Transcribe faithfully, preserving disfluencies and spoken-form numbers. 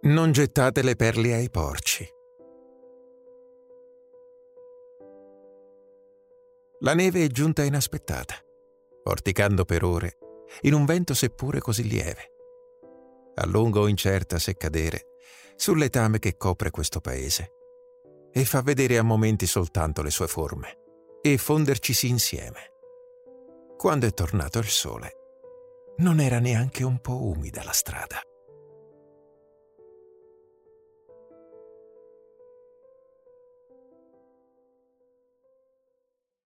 Non gettate le perle ai porci. La neve è giunta inaspettata, vorticando per ore, in un vento seppure così lieve. A lungo o incerta se cadere sul letame che copre questo paese e fa vedere a momenti soltanto le sue forme e fondercisi insieme. Quando è tornato il sole, non era neanche un po' umida la strada.